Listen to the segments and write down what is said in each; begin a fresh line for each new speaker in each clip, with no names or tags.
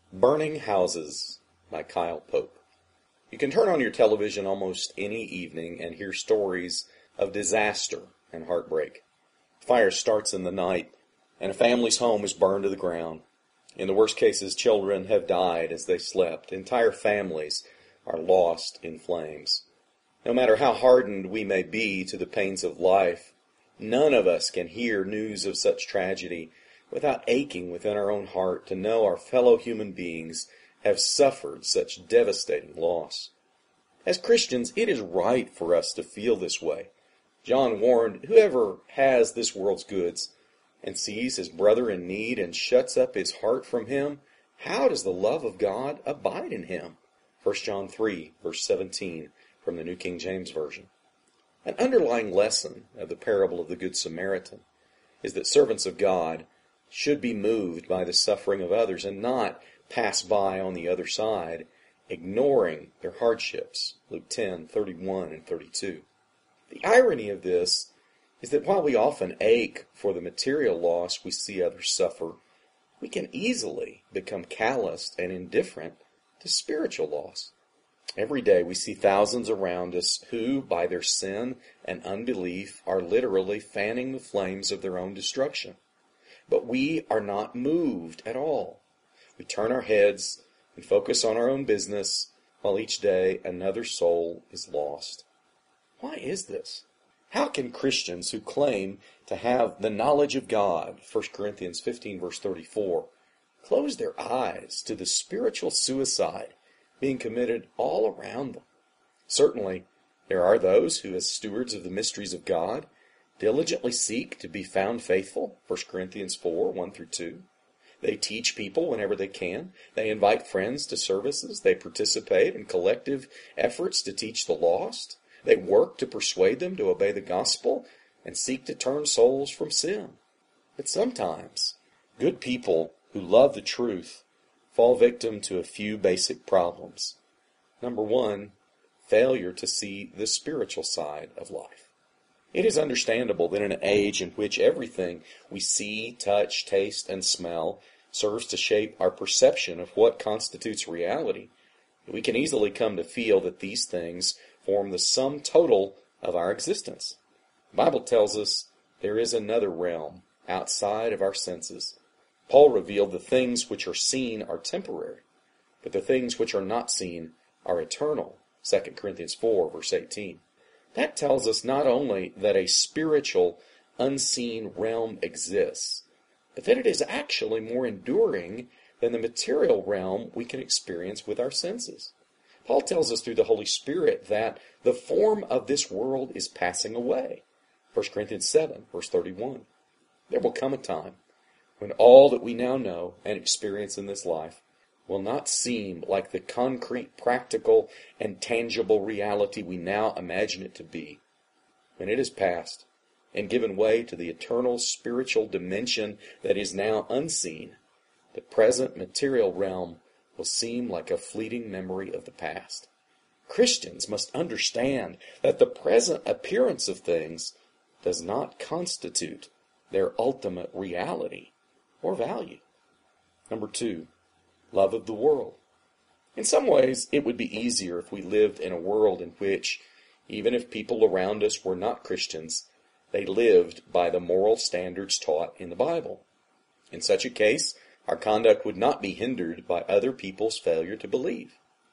Burning Houses by Kyle Pope. You can turn on your television almost any evening and hear stories of disaster and heartbreak. Fire starts in the night, and a family's home is burned to the ground. In the worst cases, children have died as they slept. Entire families are lost in flames. No matter how hardened we may be to the pains of life, none of us can hear news of such tragedy without aching within our own heart to know our fellow human beings have suffered such devastating loss. As Christians, it is right for us to feel this way. John warned, "Whoever has this world's goods and sees his brother in need and shuts up his heart from him, how does the love of God abide in him?" 1 John 3, verse 17 from the New King James Version. An underlying lesson of the parable of the Good Samaritan is that servants of God should be moved by the suffering of others and not pass by on the other side, ignoring their hardships. Luke 10:31 and 32. The irony of this is that while we often ache for the material loss we see others suffer, we can easily become calloused and indifferent to spiritual loss. Every day we see thousands around us who, by their sin and unbelief, are literally fanning the flames of their own destruction. But we are not moved at all. We turn our heads and focus on our own business, while each day another soul is lost. Why is this? How can Christians who claim to have the knowledge of God, 1 Corinthians 15, verse 34, close their eyes to the spiritual suicide being committed all around them? Certainly, there are those who, as stewards of the mysteries of God, diligently seek to be found faithful, 1 Corinthians 4, 1 through 2. They teach people whenever they can. They invite friends to services. They participate in collective efforts to teach the lost. They work to persuade them to obey the gospel and seek to turn souls from sin. But sometimes, good people who love the truth fall victim to a few basic problems. Number one, failure to see the spiritual side of life. It is understandable that in an age in which everything we see, touch, taste, and smell serves to shape our perception of what constitutes reality, we can easily come to feel that these things form the sum total of our existence. The Bible tells us there is another realm outside of our senses. Paul revealed the things which are seen are temporary, but the things which are not seen are eternal. 2 Corinthians 4, verse 18. That tells us not only that a spiritual, unseen realm exists, but that it is actually more enduring than the material realm we can experience with our senses. Paul tells us through the Holy Spirit that the form of this world is passing away. 1 Corinthians 7, verse 31. There will come a time when all that we now know and experience in this life will not seem like the concrete, practical, and tangible reality we now imagine it to be. When it is past and given way to the eternal spiritual dimension that is now unseen, the present material realm will seem like a fleeting memory of the past. Christians must understand that the present appearance of things does not constitute their ultimate reality or value. Number two, love of the world. In some ways, it would be easier if we lived in a world in which, even if people around us were not Christians, they lived by the moral standards taught in the Bible. In such a case, our conduct would not be hindered by other people's failure to believe.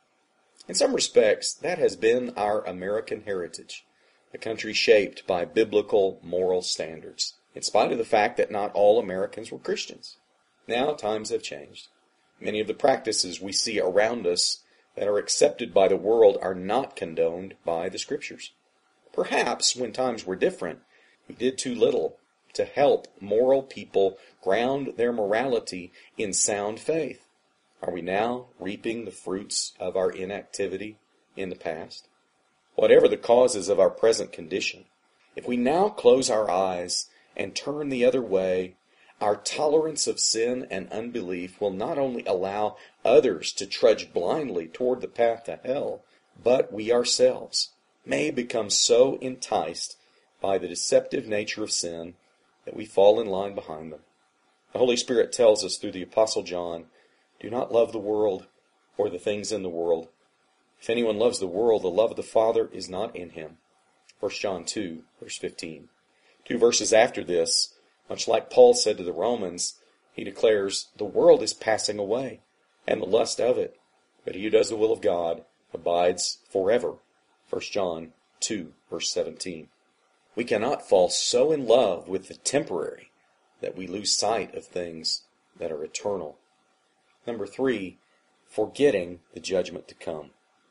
In some respects, that has been our American heritage, a country shaped by biblical moral standards, in spite of the fact that not all Americans were Christians. Now, times have changed. Many of the practices we see around us that are accepted by the world are not condoned by the Scriptures. Perhaps, when times were different, we did too little to help moral people ground their morality in sound faith. Are we now reaping the fruits of our inactivity in the past? Whatever the causes of our present condition, if we now close our eyes and turn the other way, our tolerance of sin and unbelief will not only allow others to trudge blindly toward the path to hell, but we ourselves may become so enticed by the deceptive nature of sin that we fall in line behind them. The Holy Spirit tells us through the Apostle John, Do not love the world or the things in the world. If anyone loves the world, the love of the Father is not in him. 1 John 2, verse 15. 2 verses after this, much like Paul said to the Romans, he declares, the world is passing away, and the lust of it, but he who does the will of God abides forever. 1 John 2, verse 17. We cannot fall so in love with the temporary that we lose sight of things that are eternal. Number 3, forgetting the judgment to come.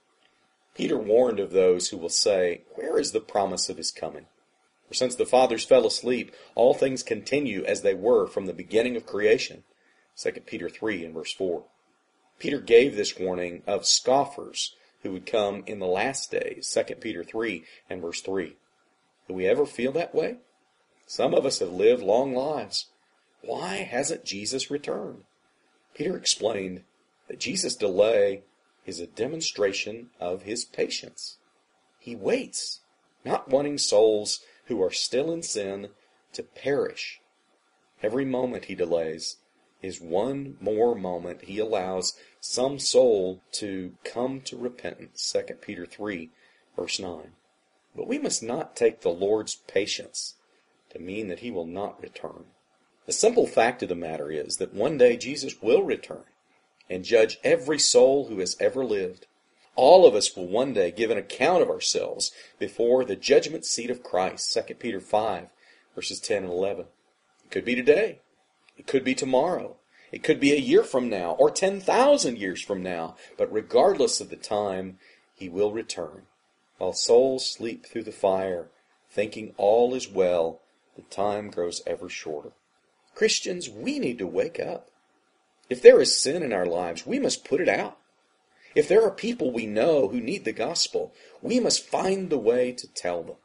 Peter warned of those who will say, where is the promise of his coming? For since the fathers fell asleep, all things continue as they were from the beginning of creation. 2 Peter 3 and verse 4. Peter gave this warning of scoffers who would come in the last days. 2 Peter 3 and verse 3. Do we ever feel that way? Some of us have lived long lives. Why hasn't Jesus returned? Peter explained that Jesus' delay is a demonstration of his patience. He waits, not wanting souls who are still in sin to perish. Every moment he delays is one more moment he allows some soul to come to repentance. 2 Peter 3, verse 9. But we must not take the Lord's patience to mean that he will not return. The simple fact of the matter is that one day Jesus will return and judge every soul who has ever lived. All of us will one day give an account of ourselves before the judgment seat of Christ. 2 Peter 5, verses 10 and 11. It could be today. It could be tomorrow. It could be a year from now or 10,000 years from now. But regardless of the time, he will return. While souls sleep through the fire, thinking all is well, the time grows ever shorter. Christians, we need to wake up. If there is sin in our lives, we must put it out. If there are people we know who need the gospel, we must find the way to tell them.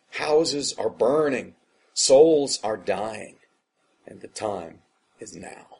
Houses are burning, souls are dying, and the time is now.